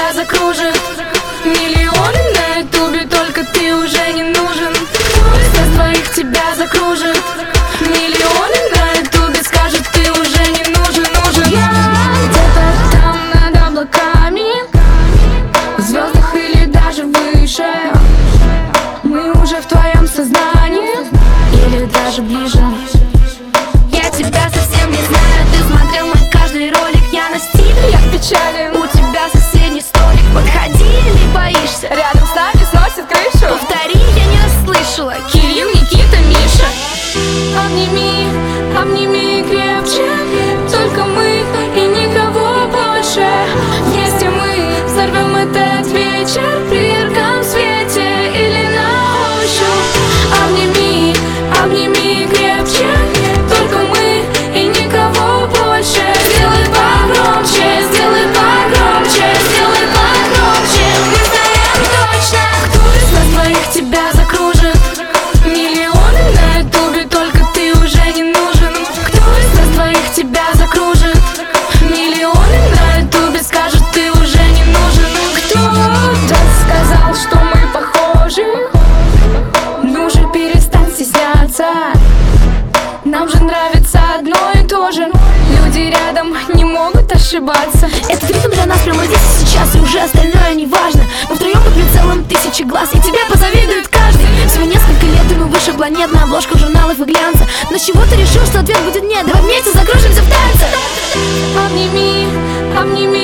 тебя закружит. Миллионы на ютубе, только ты уже не нужен. Кто из твоих тебя закружит? Миллионы на ютубе скажут, ты уже не нужен. Я где-то там над облаками, в звездах или даже выше. Мы уже в твоем сознании или даже ближе. Я тебя совсем не знаю, ты смотрел мой каждый ролик. Я на стиле, Я печален, у тебя соседний столик. Подходи или боишься? рядом с нами сносит крышу. Повтори, я не расслышала. Кирилл, Никита, Миша. Обними, обними крепче, только мы и никого больше. Вместе мы взорвем этот вечер при ярком свете или на ощупь. Обними, обними крепче, только мы и никого больше. Сделай погромче, сделай погромче, сделай погромче. Мы знаем точно, кто из нас двоих тебя закружит. Миллионы на ютубе, только ты уже не нужен. Кто из нас двоих тебя закружит? Миллионы на ютубе скажут, ты уже не нужен. Кто-то сказал, что мы похожи. Ну же перестань стесняться, нам же нравится одно и то же. Люди рядом не могут ошибаться. Этот ритм для нас прямо здесь и сейчас, и уже остальное не важно. Мы втроем под прицелом тысячи глаз, и тебе позавидует каждый. Всего несколько лет, и мы выше планет на обложках журналов и глянца. Но с чего ты решил, что ответ будет нет? Давай вместе закружимся в танце. Обними, обними